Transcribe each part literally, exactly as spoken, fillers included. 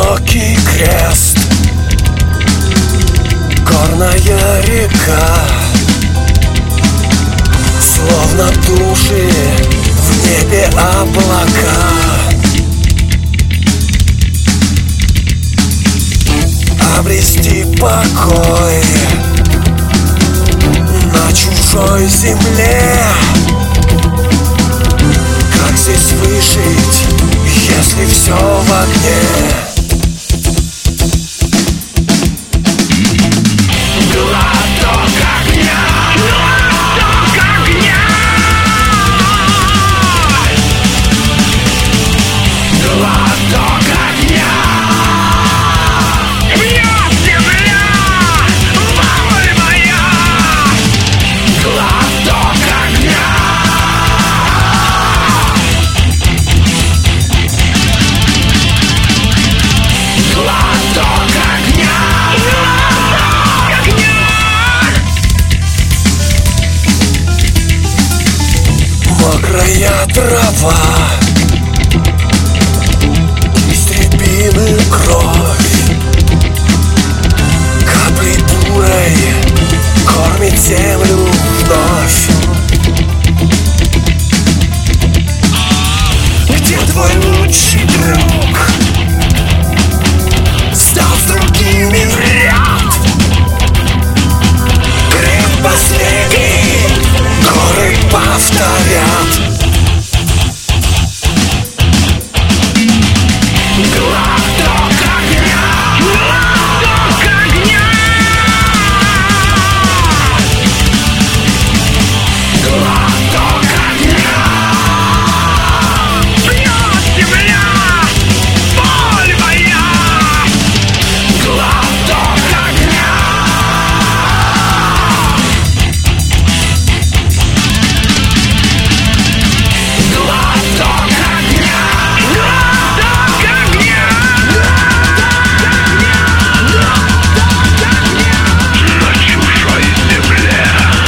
одинокий крест, горная река, словно души в небе облака. Обрести покой на чужой земле. Как здесь выжить, если все в огне? Глоток огня, глоток огня, глоток огня. Бьет земля, воль моя. Глоток огня. Глоток огня, глоток огня. Мокрая трава, истребины кровь, каплей бурой кормит землю вновь. Где твой лучший друг? Стал с другими в ряд. Крик последний, горы повторят. Глоток огня, глоток огня. Глоток огня. Бьет земля, боль моя. Глоток огня. Глоток огня. Глоток огня. На чужой земле.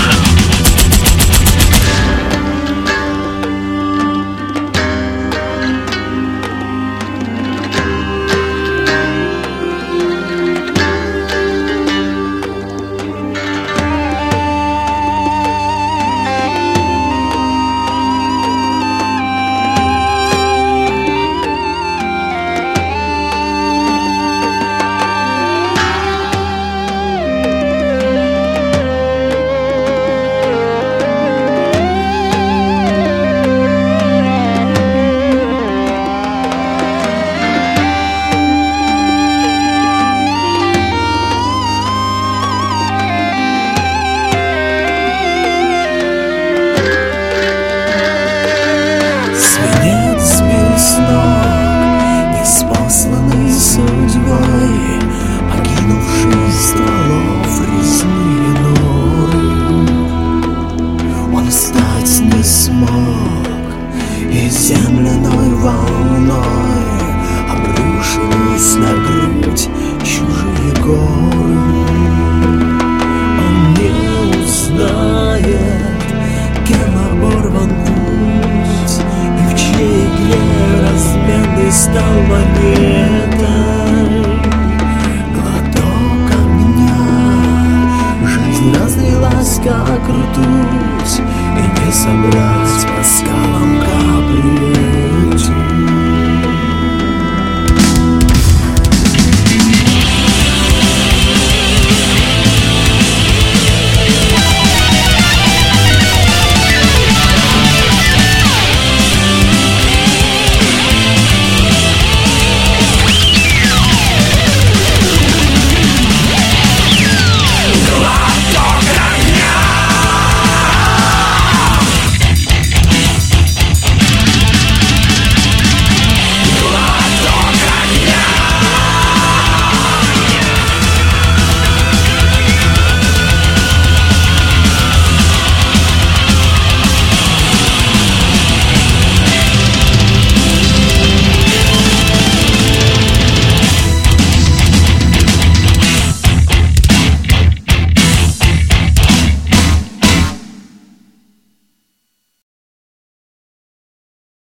Свинец сбил с ног, неспосланный судьбой, покинувший стволов резные норы. Он встать не смог, и земляной волной обрушились на грудь чужие горы. Он не узнает, кем оборван путь, и в чьей игре разменный стал монетой. Глоток огня, жизнь разлилась как ртуть, и не собрать по скалам